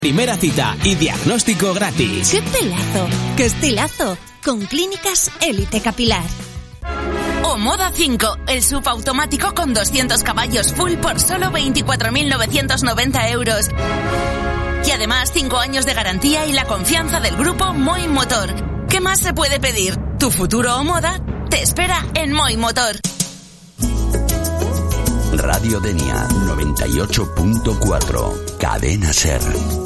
Primera cita y diagnóstico gratis. ¡Qué pelazo! ¡Qué estilazo! Con Clínicas Élite Capilar. O Moda 5, el SUV automático con 200 caballos full por solo 24.990 euros. Y además 5 años de garantía y la confianza del grupo Moi Motor. ¿Qué más se puede pedir? Tu futuro o moda te espera en Moi Motor. Radio Denia 98.4, Cadena SER.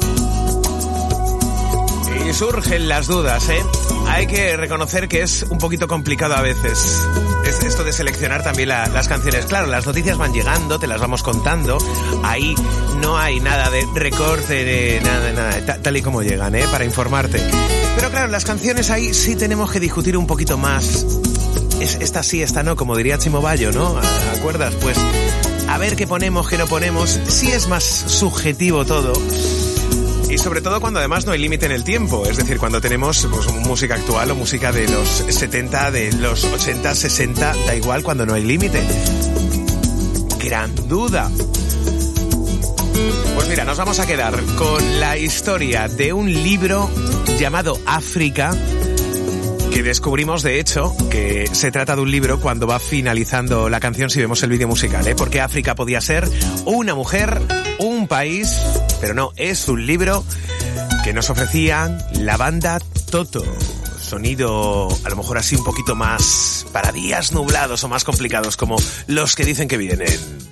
Y surgen las dudas, ¿eh? Hay que reconocer que es un poquito complicado a veces. Es esto de seleccionar también las canciones. Claro, las noticias van llegando, te las vamos contando. Ahí no hay nada de recorte, de nada, tal y como llegan, ¿eh? Para informarte. Pero claro, las canciones ahí sí tenemos que discutir un poquito más. Esta sí, esta no, como diría Chimo Bayo, ¿no? ¿Acuerdas? Pues a ver qué ponemos, qué no ponemos. Sí es más subjetivo todo. Y sobre todo cuando además no hay límite en el tiempo. Es decir, cuando tenemos pues, música actual o música de los 70, de los 80, 60, da igual cuando no hay límite. Gran duda. Pues mira, nos vamos a quedar con la historia de un libro llamado África, que descubrimos, de hecho, que se trata de un libro cuando va finalizando la canción, si vemos el vídeo musical, ¿eh? Porque África podía ser una mujer, un país, pero no, es un libro que nos ofrecía la banda Toto. Sonido, a lo mejor así un poquito más para días nublados o más complicados, como los que dicen que vienen.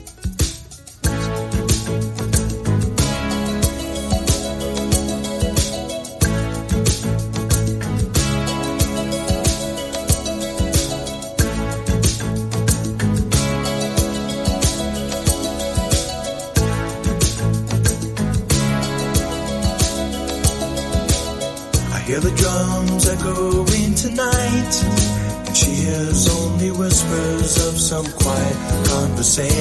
Hear the drums echoing tonight, and she hears only whispers of some quiet conversation.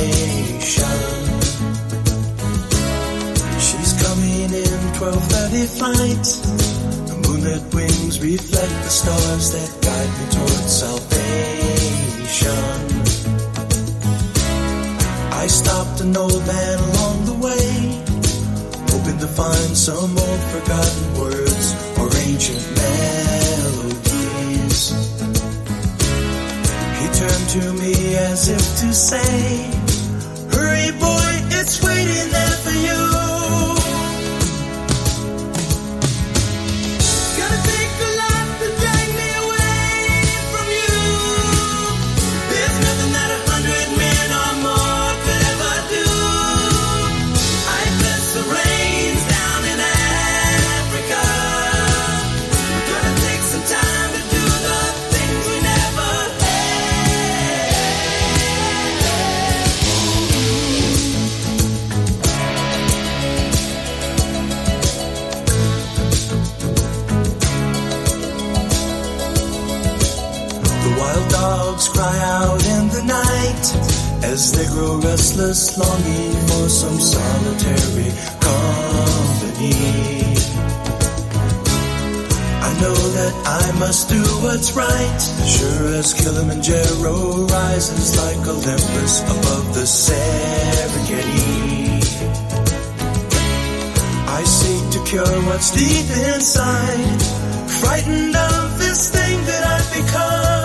She's coming in 12:30 flight. The moonlit wings reflect the stars that guide me towards salvation. I stopped an old man along the way, hoping to find some old forgotten words or ancient melodies. He turned to me as if to say, hurry boy, it's waiting there for you. Gotta take a lot to drag me away from you. There's nothing that 100 men or more could ever do. I bless the rains down in Africa. We're gonna take some time to do the things we never The wild dogs cry out in the night as they grow restless, longing for some solitary company. I know that I must do what's right, sure as Kilimanjaro rises like Olympus above the Serengeti. I seek to cure what's deep inside, frightened of this thing that I've become.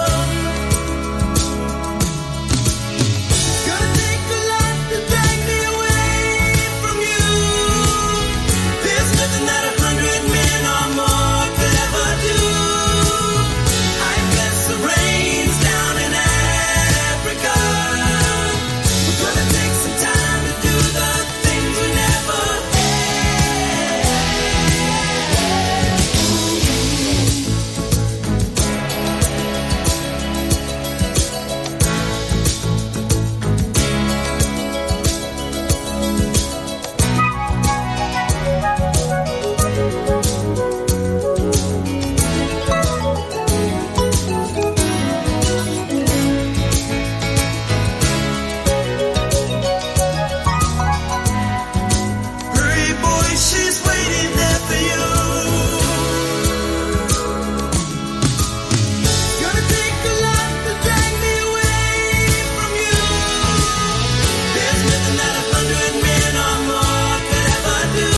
Gonna take a lot to drag me away from you. There's nothing that 100 men or more could ever do. I bless the rains down in Africa. We're gonna take some time to do the things we never hurry boy, she's waiting there.